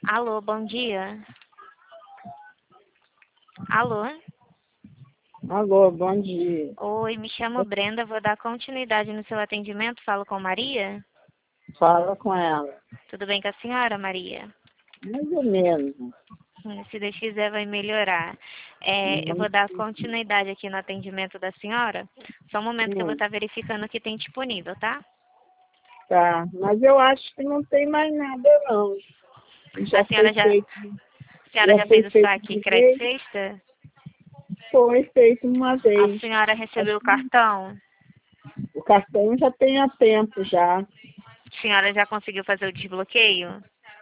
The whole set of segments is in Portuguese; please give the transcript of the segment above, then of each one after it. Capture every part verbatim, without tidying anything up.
Alô, bom dia. Alô? Alô, bom dia. Oi, me chamo Brenda, vou dar continuidade no seu atendimento. Falo com Maria? Fala com ela. Tudo bem com a senhora, Maria? Mais ou menos. Hum, Se Deus quiser, vai melhorar. É, eu vou dar continuidade aqui no atendimento da senhora. Só um momento que eu vou Hum, estar verificando o que tem disponível, tá? Tá, mas eu acho que não tem mais nada, não. Já A foi senhora já, feito, a senhora já já foi fez o feito saque de crédito vez, sexta? foi feito uma A vez. senhora Acho recebeu o que cartão? o cartão já tem há tempo já. A senhora já conseguiu fazer o desbloqueio?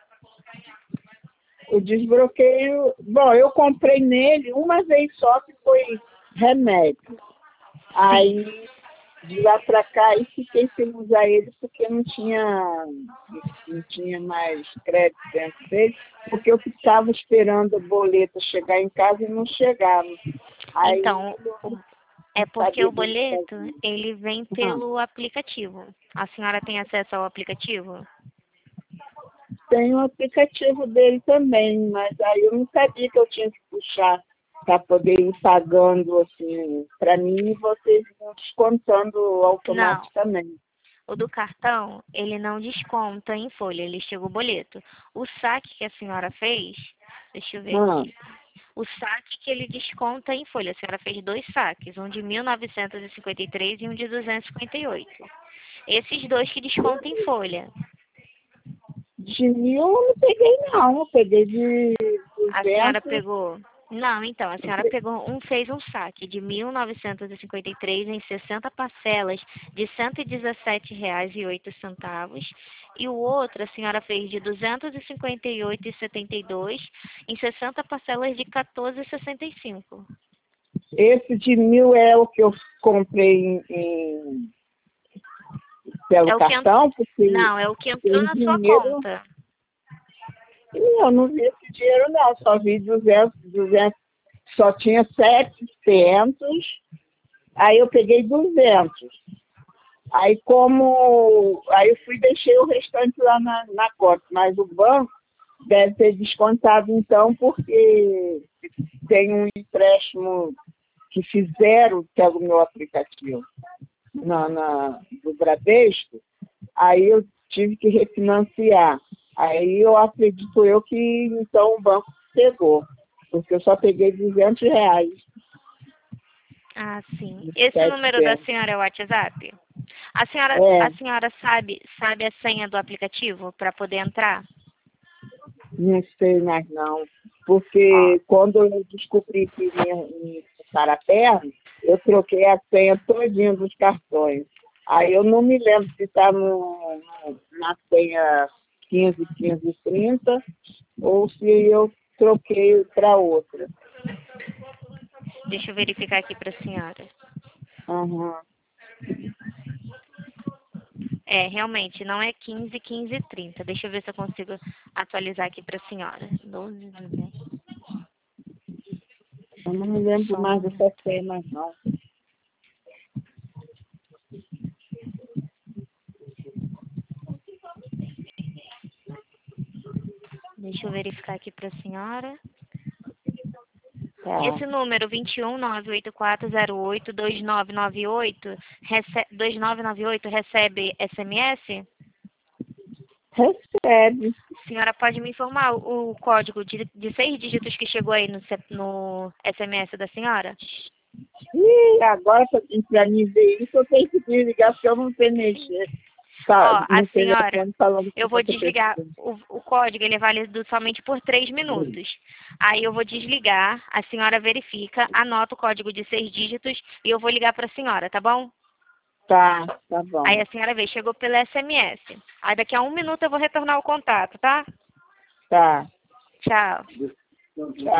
O desbloqueio, bom, eu comprei nele uma vez só, que foi remédio. Sim. Aí, de lá para cá, eu fiquei sem usar ele porque não tinha, não tinha mais crédito dentro dele, porque eu ficava esperando o boleto chegar em casa e não chegava. Aí Então, eu o- não é porque sabia o o que eu boleto, fazia. ele vem Ah, pelo aplicativo. A senhora tem acesso ao aplicativo? tem o aplicativo dele também, mas aí eu não sabia que eu tinha que puxar para poder ir pagando assim para mim e vocês vão descontando Não. automaticamente. O do cartão, ele não desconta em folha, ele chega o boleto. O saque que a senhora fez, deixa eu ver Ah, aqui. O saque que ele desconta em folha, a senhora fez dois saques, um de mil novecentos e cinquenta e três e um de duzentos e cinquenta e oito. Esses dois que descontam em folha. de mil eu não peguei não, eu peguei de A senhora duzentos. pegou. Não, então, a senhora pegou um, fez um saque de mil novecentos e cinquenta e três em sessenta parcelas de cento e dezessete reais e oito centavos e o outro a senhora fez de duzentos e cinquenta e oito e setenta e dois em sessenta parcelas de quatorze e sessenta e cinco. Esse de mil é o que eu comprei em, em- pelo É o que en- cartão, porque não, é o que entrou tem na sua dinheiro. conta. E eu não vi esse dinheiro não, só vi duzentos, duzentos, só tinha setecentos, aí eu peguei duzentos. Aí como, aí eu fui e deixei o restante lá na, na conta, mas o banco deve ter descontado então, porque tem um empréstimo que fizeram, que é o meu aplicativo, na, na, do Bradesco, aí eu tive que refinanciar. Aí eu acredito eu que então o banco pegou, porque eu só peguei duzentos reais Ah, sim. de Esse número da setecentos. senhora é o WhatsApp? A senhora, É, a senhora sabe, sabe a senha do aplicativo para poder entrar? não sei mais não, Ó, porque quando eu descobri que me, me cortaram a perna, eu troquei a senha todinha dos cartões. Aí eu não me lembro se está no, no- na senha quinze, quinze, trinta ou se eu troquei para outra. deixa eu verificar aqui para a senhora. Aham. É, realmente, não é quinze, quinze, trinta. Deixa eu ver se eu consigo atualizar aqui para a senhora. doze, duzentos. Eu não me lembro Só um mais momento. dessa senha mais não. Deixa eu verificar aqui para a senhora. Tá. Esse número vinte e um, nove oito quatro zero oito, dois nove nove oito, rece... dois nove nove oito recebe S M S? Recebe. A senhora pode me informar o o código de, de seis dígitos que chegou aí no, C- no S M S da senhora? E agora para mim ver isso, eu tenho que desligar porque eu não sei mexer. Tá, Ó, a no senhora, telefone falando com eu vou outra desligar. pessoa. O, o código ele é válido somente por três minutos. Aí eu vou desligar, a senhora verifica, anota o código de seis dígitos e eu vou ligar para a senhora, tá bom? Tá, tá Aí bom. a senhora vê, chegou pelo S M S. Aí daqui a um minuto eu vou retornar o contato, tá? Tá. Tchau. Tchau.